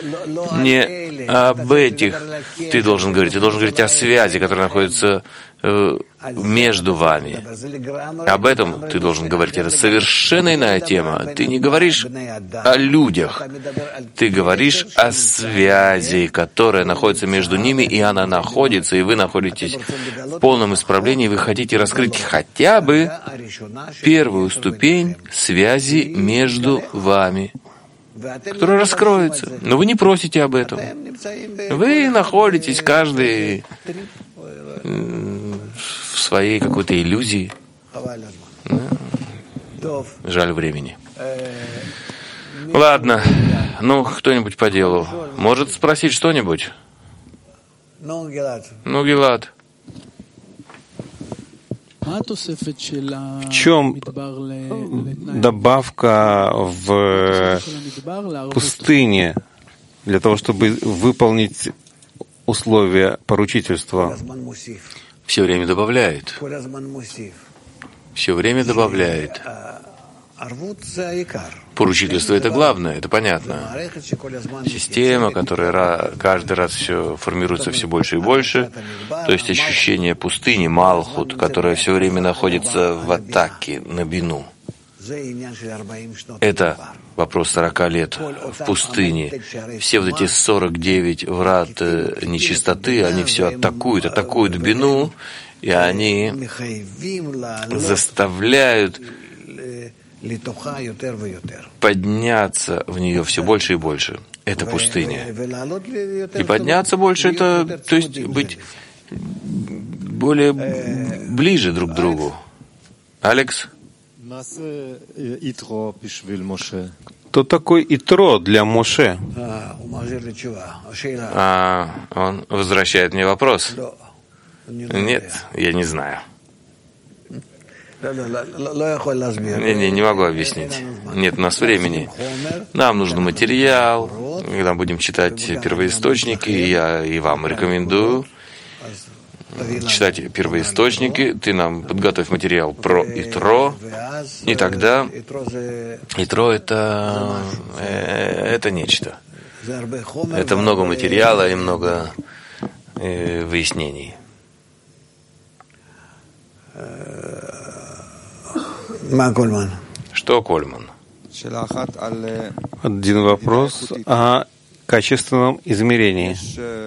S1: Не об этих ты должен говорить. Ты должен говорить о связи, которая находится э, между вами. Об этом ты должен говорить. Это совершенно иная тема. Ты не говоришь о людях. Ты говоришь о связи, которая находится между ними, и она находится, и вы находитесь в полном исправлении, и вы хотите раскрыть хотя бы первую ступень связи между вами, которая раскроется. Но вы не просите об этом. Вы находитесь каждый в своей какой-то иллюзии. Жаль времени. Ладно. Ну, кто-нибудь по делу. Может спросить что-нибудь? Ну, Гилад,
S2: в чем добавка в пустыне для того, чтобы выполнить условия поручительства?
S1: все время добавляет. Все время добавляет. Поручительство — это главное, это понятно. Система, которая каждый раз все формируется все больше и больше, то есть ощущение пустыни, Малхут, которая все время находится в атаке, на бину. Это вопрос сорока лет в пустыне. Все вот эти сорок девять врат нечистоты, они все атакуют, атакуют бину, и они заставляют подняться в нее все больше и больше. Это пустыня. И подняться больше — это, то есть быть более ближе друг к другу. Алекс?
S2: Кто такой Итро для Моше?
S1: А, он возвращает мне вопрос. Нет, я не знаю. Не-не, не могу объяснить. Нет у нас времени. Нам нужен материал. Когда будем читать первоисточники, я и вам рекомендую читать первоисточники. Ты нам подготовь материал про Итро. И тогда Итро — это, это нечто. Это много материала и много э, выяснений. Что Кольман?
S2: Один вопрос о качественном измерении.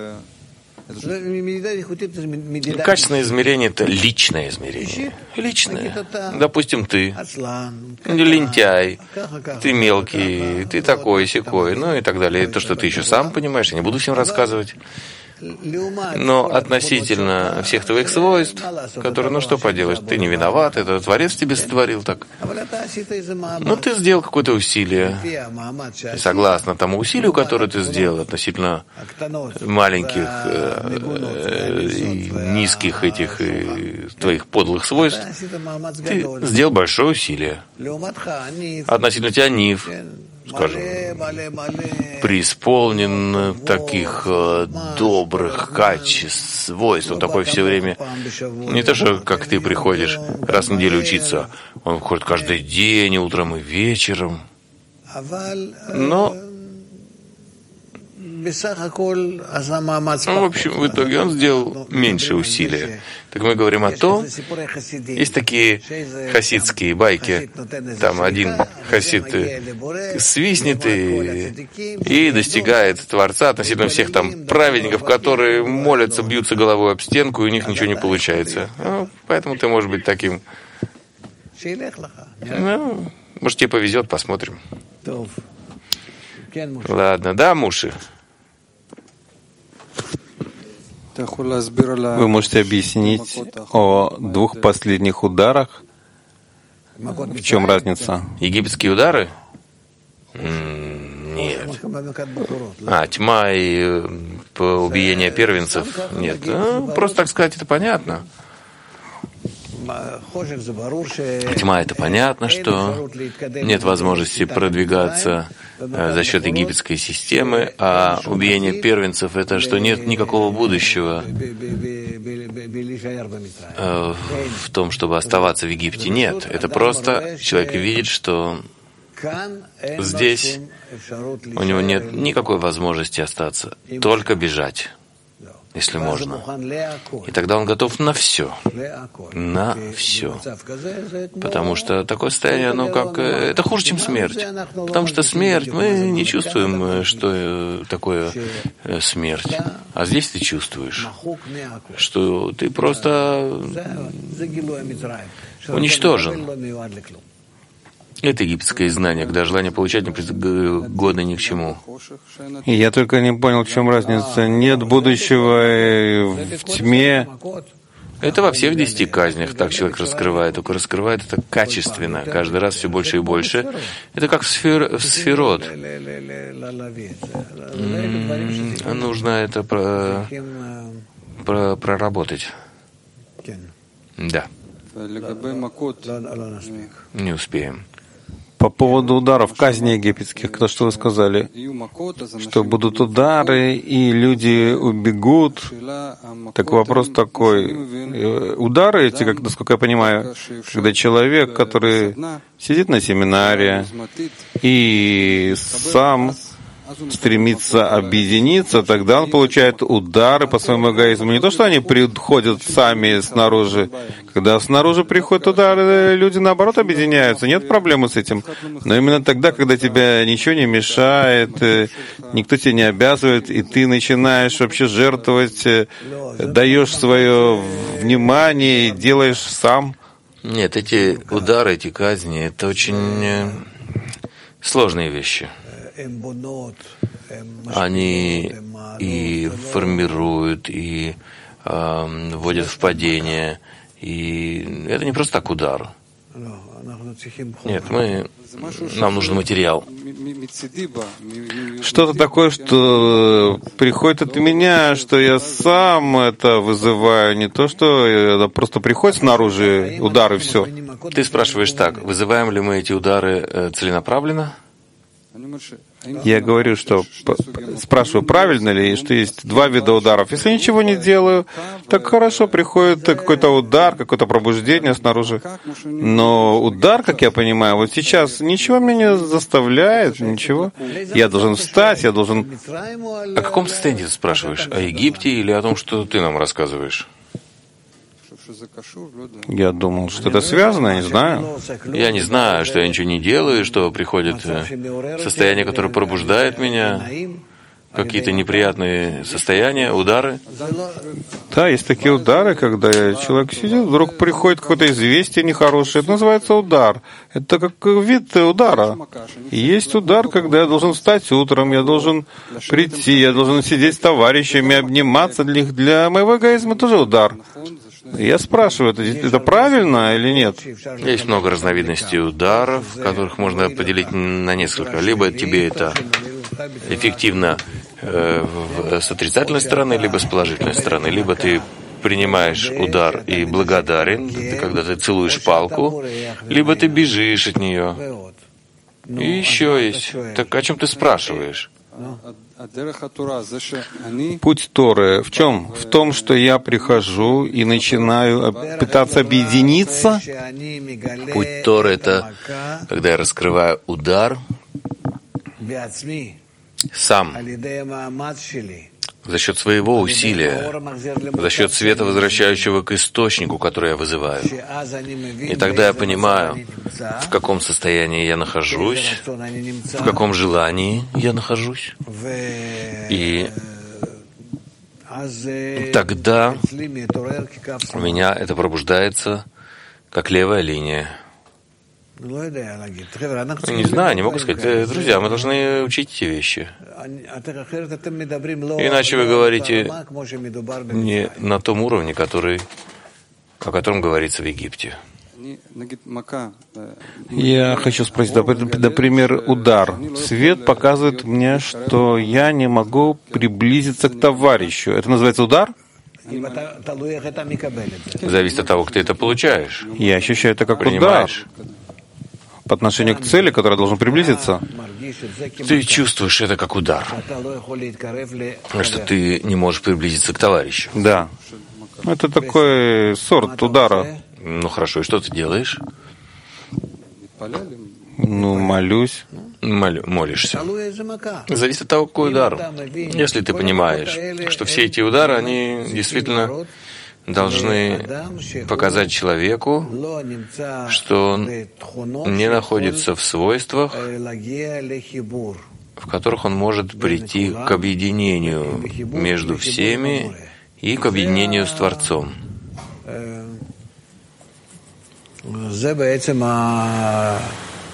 S1: Качественное измерение — это личное измерение. Личное. Допустим, ты лентяй, ты мелкий, ты такой-сякой, ну и так далее. То, что ты еще сам понимаешь, я не буду всем рассказывать. Но относительно всех твоих свойств, которые, ну что поделаешь, ты не виноват, это Творец тебе сотворил так. Но ты сделал какое-то усилие. И согласно тому усилию, которое ты сделал относительно маленьких э, и низких этих и твоих подлых свойств, ты сделал большое усилие. Относительно тебя Нив, скажем, преисполнен таких э, добрых качеств, свойств. Он такой все время, не то, что как ты приходишь раз в неделю учиться, он ходит каждый день, утром и вечером. Но, ну, в общем, в итоге он сделал меньше усилия. Так мы говорим о том, есть такие хасидские байки, там один хасид свистнет и, и достигает Творца относительно всех там праведников, которые молятся, бьются головой об стенку, и у них ничего не получается. Ну, поэтому ты можешь быть таким. Ну, может, тебе повезет, посмотрим. Ладно, да, Муши?
S2: Вы можете объяснить о двух последних ударах? В чем разница?
S1: Египетские удары? Нет. А, тьма и убиение первенцев? Нет. Ну, просто так сказать, это понятно. Тьма — это понятно, что нет возможности продвигаться за счет египетской системы, а убиение первенцев — это что нет никакого будущего в том, чтобы оставаться в Египте. Нет, это просто человек видит, что здесь у него нет никакой возможности остаться, только бежать, если можно. И тогда он готов на все. На все. Потому что такое состояние, оно как... Это хуже, чем смерть. Потому что смерть, мы не чувствуем, что такое смерть. А здесь ты чувствуешь, что ты просто уничтожен. Это египетское знание, когда желание получать не пригодно ни к чему.
S2: И я только не понял, в чем разница. Нет будущего в тьме,
S1: Это во всех десяти казнях так человек раскрывает, только раскрывает это качественно, каждый раз все больше и больше. Это как сфер, сферот. М-м, нужно это про, про, проработать. Да. Не успеем.
S2: По поводу ударов, казни египетских, то, что вы сказали, что будут удары, и люди убегут. Так вопрос такой. Удары эти, как, насколько я понимаю, когда человек, который сидит на семинаре и сам стремится объединиться, тогда он получает удары по своему эгоизму. Не то, что они приходят сами снаружи. Когда снаружи приходят удары, люди, наоборот, объединяются. Нет проблемы с этим. Но именно тогда, когда тебя ничего не мешает, никто тебя не обязывает, и ты начинаешь вообще жертвовать, даешь свое внимание и делаешь сам.
S1: Нет, эти удары, эти казни, это очень сложные вещи. Они и формируют, и э, вводят в падение. И это не просто так удар. Нет, мы, нам нужен материал.
S2: Что-то такое, что приходит от меня, что я сам это вызываю. Не то, что это просто приходит снаружи удар и все.
S1: Ты спрашиваешь так, вызываем ли мы эти удары целенаправленно?
S2: Я говорю, что спрашиваю, правильно ли, что есть два вида ударов. Если ничего не делаю, так хорошо, приходит какой-то удар, какое-то пробуждение снаружи. Но удар, как я понимаю, вот сейчас ничего меня не заставляет, ничего. Я должен встать, я должен...
S1: О каком состоянии ты спрашиваешь? О Египте или о том, что ты нам рассказываешь?
S2: Я думал, что это связано, я не знаю.
S1: Я не знаю, что я ничего не делаю, что приходит состояние, которое пробуждает меня, какие-то неприятные состояния, удары.
S2: Да, есть такие удары, когда человек сидит, вдруг приходит какое-то известие нехорошее. Это называется удар. Это как вид удара. И есть удар, когда я должен встать утром, я должен прийти, я должен сидеть с товарищами, обниматься. Для, для моего эгоизма тоже удар. Я спрашиваю, это, это правильно или нет?
S1: Есть много разновидностей ударов, которых можно поделить на несколько. Либо тебе это эффективно э, с отрицательной стороны, либо с положительной стороны. Либо ты принимаешь удар и благодарен, когда ты целуешь палку, либо ты бежишь от нее. И еще есть. Так о чем ты спрашиваешь?
S2: Путь Торы в чем? В том, что я прихожу и начинаю пытаться объединиться.
S1: Путь Торы — это когда я раскрываю удар сам, за счет своего усилия, за счет света, возвращающего к источнику, который я вызываю. И тогда я понимаю, в каком состоянии я нахожусь, в каком желании я нахожусь. И тогда у меня это пробуждается как левая линия. Не знаю, не могу сказать. Друзья, мы должны учить эти вещи. Иначе вы говорите не на том уровне, который, о котором говорится в Египте.
S2: Я хочу спросить, например, удар. Свет показывает мне, что я не могу приблизиться к товарищу. Это называется удар?
S1: Зависит от того, как ты это получаешь.
S2: Я ощущаю это как
S1: Принимаешь.
S2: удар. По отношению к цели, которая должна приблизиться.
S1: Ты чувствуешь это как удар, что ты не можешь приблизиться к товарищу.
S2: Да. Это такой сорт удара.
S1: Ну хорошо, и что ты делаешь?
S2: Ну, молюсь.
S1: Молю, молишься. Зависит от того, какой удар. Если ты понимаешь, что все эти удары, они действительно должны показать человеку, что он не находится в свойствах, в которых он может прийти к объединению между всеми и к объединению с Творцом.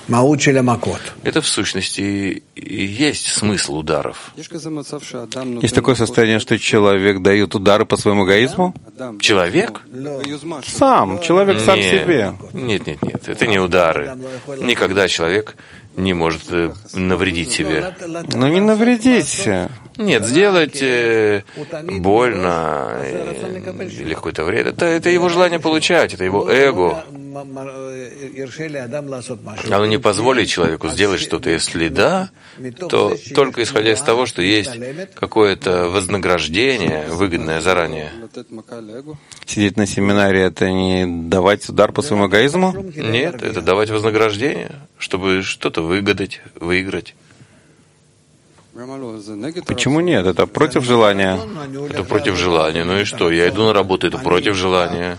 S1: Это в сущности и есть смысл ударов.
S2: Есть такое состояние, что человек дает удары по своему эгоизму?
S1: Человек?
S2: Сам, человек сам
S1: нет,
S2: себе.
S1: Нет, нет, нет, это не удары. Никогда человек не может навредить себе.
S2: Ну не навредить.
S1: Нет, сделать э, больно э, или какой-то вред, это, это его желание получать, это его эго. Оно не позволит человеку сделать что-то. Если да, то только исходя из того, что есть какое-то вознаграждение, выгодное заранее.
S2: Сидеть на семинаре — это не давать удар по своему эгоизму?
S1: Нет, это давать вознаграждение, чтобы что-то выгадать, выиграть.
S2: Почему нет? Это против желания.
S1: Это против желания. Ну и что? Я иду на работу, это против желания.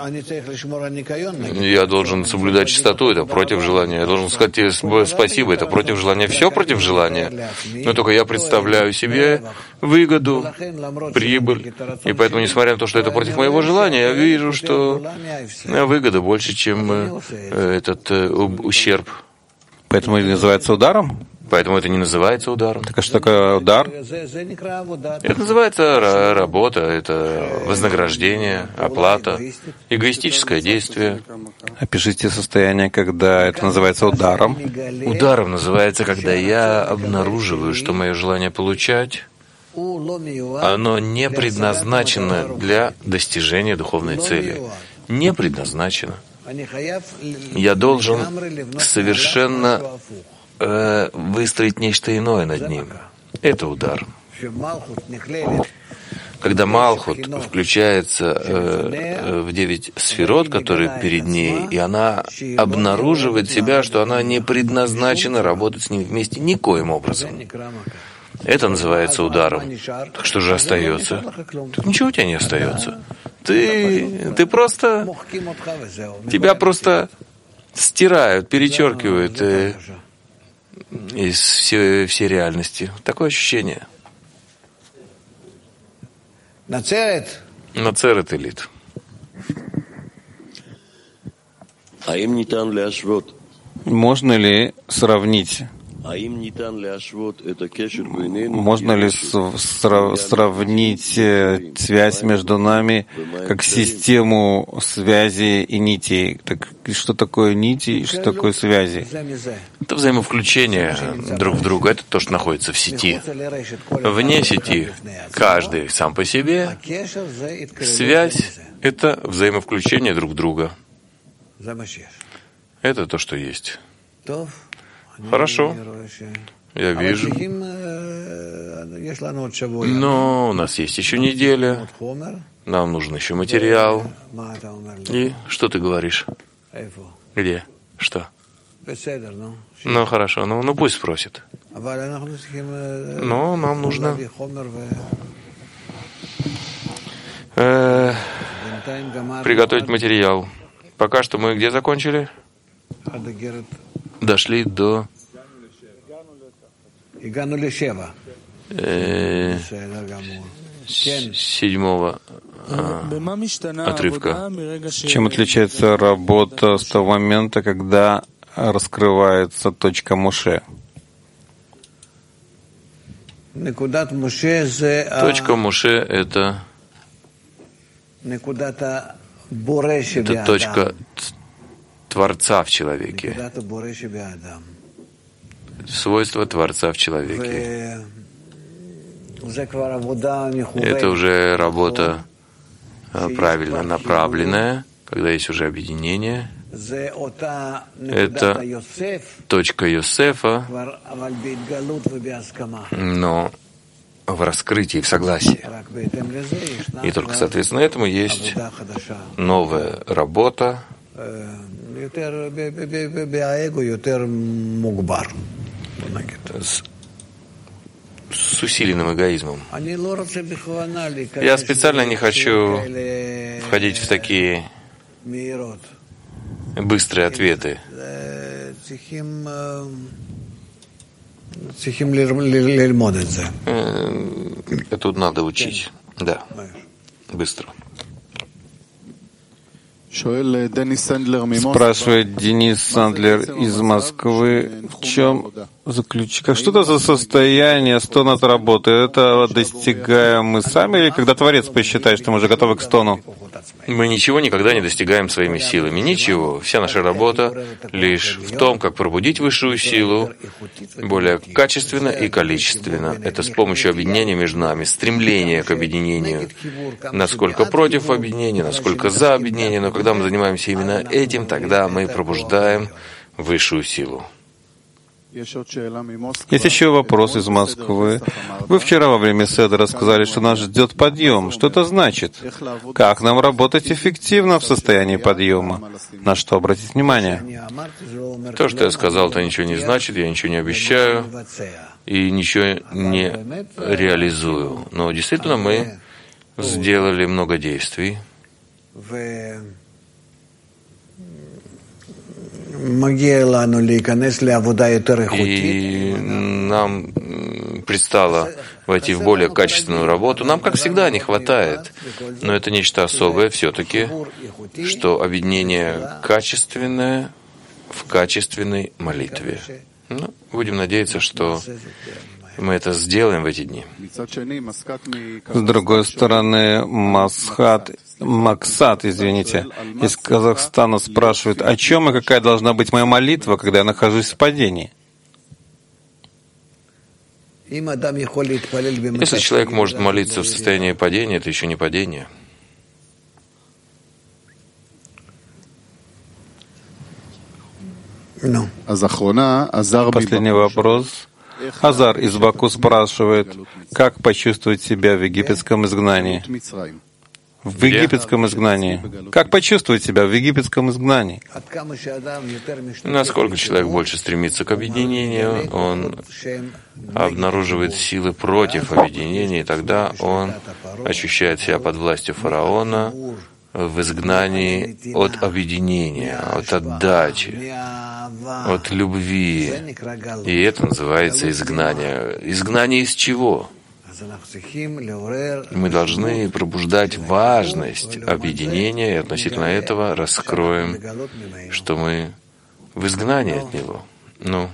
S1: Я должен соблюдать чистоту, это против желания. Я должен сказать тебе спасибо, это против желания. Все против желания. Но только я представляю себе выгоду, прибыль. И поэтому, несмотря на то, что это против моего желания, я вижу, что выгода больше, чем этот ущерб.
S2: Поэтому это называется ударом?
S1: Поэтому это не называется ударом.
S2: Так а что такое удар?
S1: Это называется работа, это вознаграждение, оплата, эгоистическое действие.
S2: Опишите состояние, когда это называется ударом.
S1: Ударом называется, когда я обнаруживаю, что мое желание получать, оно не предназначено для достижения духовной цели. Не предназначено. Я должен совершенно выстроить нечто иное над ним. Это удар. Когда Малхут включается э, в девять сферот, которые перед ней, и она обнаруживает себя, что она не предназначена работать с ним вместе никоим образом. Это называется ударом. Так что же остается? Так ничего у тебя не остается. Ты, ты просто... Тебя просто стирают, перечеркивают э, из всей, всей реальности. Такое ощущение. Нацерет элит.
S2: Можно ли сравнить? Можно ли сра- сравнить связь между нами как систему связи и нитей? Так что такое нити и что такое связи?
S1: Это взаимовключение друг в друга. Это то, что находится в сети. Вне сети каждый сам по себе. Связь — это взаимовключение друг в друга. Это то, что есть. Хорошо. Я вижу. Но у нас есть еще неделя. Нам нужен еще материал. И что ты говоришь? Где? Что? Ну, хорошо. Ну, ну пусть спросит. Но нам нужно э, приготовить материал. Пока что мы где закончили? Дошли до э, седьмого э, отрывка.
S2: Чем отличается работа с того момента, когда раскрывается точка Моше?
S1: Точка Моше — это, это точка Творца в человеке. Свойство Творца в человеке. Это уже работа правильно направленная, когда есть уже объединение. Это точка Йосефа, но в раскрытии, в согласии. И только, соответственно, этому есть новая работа, с, с усиленным эгоизмом. Я специально не хочу входить в такие быстрые ответы. Это надо учить. Да. Быстро.
S2: Спрашивает Денис Сандлер из Москвы, в чем заключение? Что это за состояние стон от работы? Это достигаем мы сами или когда Творец посчитает, что мы уже готовы к стону?
S1: Мы ничего никогда не достигаем своими силами. Ничего. Вся наша работа лишь в том, как пробудить высшую силу более качественно и количественно. Это с помощью объединения между нами, стремление к объединению. Насколько против объединения, насколько за объединение. Но когда мы занимаемся именно этим, тогда мы пробуждаем высшую силу.
S2: Есть еще вопрос из Москвы. Вы вчера во время седра сказали, что нас ждет подъем. Что это значит? Как нам работать эффективно в состоянии подъема? На что обратить внимание?
S1: То, что я сказал, это ничего не значит, я ничего не обещаю и ничего не реализую. Но действительно мы сделали много действий. И нам предстало войти в более качественную работу. Нам, как всегда, не хватает. Но это нечто особое все-таки, что объединение качественное в качественной молитве. Ну, будем надеяться, что мы это сделаем в эти дни.
S2: С другой стороны, Масхат, Максат, извините, из Казахстана спрашивает, о чем и какая должна быть моя молитва, когда я нахожусь в падении?
S1: Если человек может молиться в состоянии падения, это еще не падение.
S2: Последний вопрос. Азар из Баку спрашивает, как почувствовать себя в египетском изгнании? В египетском изгнании. Как почувствовать себя в египетском изгнании?
S1: Насколько человек больше стремится к объединению, он обнаруживает силы против объединения, и тогда он ощущает себя под властью фараона в изгнании от объединения, от отдачи, от любви. И это называется изгнание. Изгнание из чего? Мы должны пробуждать важность объединения, и относительно этого раскроем, что мы в изгнании от него. Ну,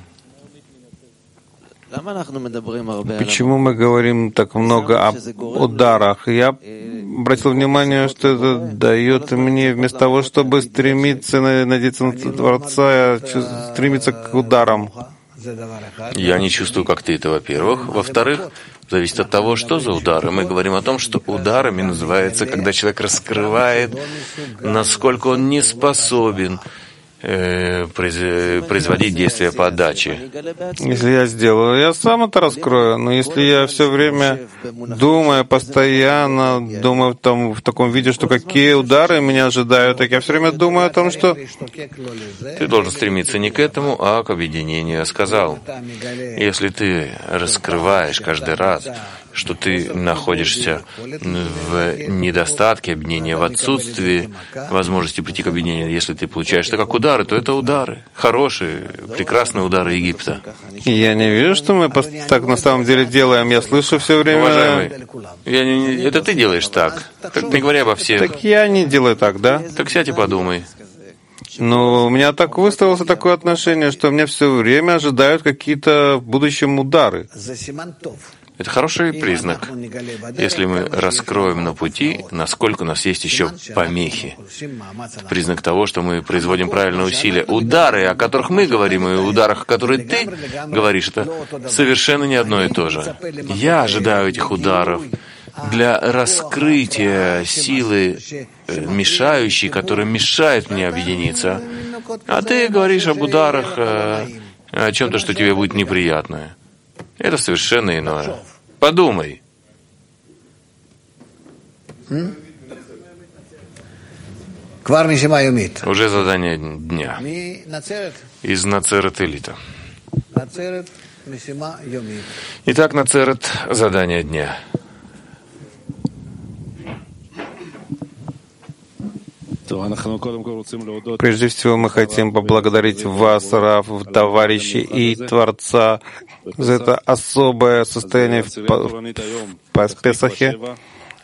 S2: почему мы говорим так много об ударах? Я обратил внимание, что это дает мне, вместо того, чтобы стремиться надеяться на Творца, стремиться к ударам.
S1: Я не чувствую, как ты это, во-первых. Во-вторых, зависит от того, что за удары. Мы говорим о том, что ударами называется, когда человек раскрывает, насколько он не способен э, произ, производить действия по отдаче.
S2: Если я сделаю, я сам это раскрою. Но если я все время думаю, постоянно думаю там, в таком виде, что какие удары меня ожидают, так я все время думаю о том, что
S1: ты должен стремиться не к этому, а к объединению. Я сказал, если ты раскрываешь каждый раз, что ты находишься в недостатке объединения, в отсутствии возможности прийти к объединению, если ты получаешь это как удары, то это удары. Хорошие, прекрасные удары Египта.
S2: Я не вижу, что мы так на самом деле делаем. Я слышу все время...
S1: Уважаемый, я не, это ты делаешь так. Так не говоря обо всех.
S2: Так я не делаю так, да?
S1: Так сядь и подумай.
S2: Но у меня так выстроилось такое отношение, что меня все время ожидают какие-то в будущем удары.
S1: Это хороший признак, если мы раскроем на пути, насколько у нас есть еще помехи. Это признак того, что мы производим правильные усилия. Удары, о которых мы говорим, и ударах, о которых ты говоришь, это совершенно не одно и то же. Я ожидаю этих ударов для раскрытия силы мешающей, которая мешает мне объединиться. А ты говоришь об ударах, о чем-то, что тебе будет неприятно. Это совершенно иное. Подумай. Уже задание дня. Из Нацерет-Элита. Итак, Нацерет, задание дня.
S2: Прежде всего, мы хотим поблагодарить вас, Рав, товарищи и Творца, за это особое состояние в Песахе.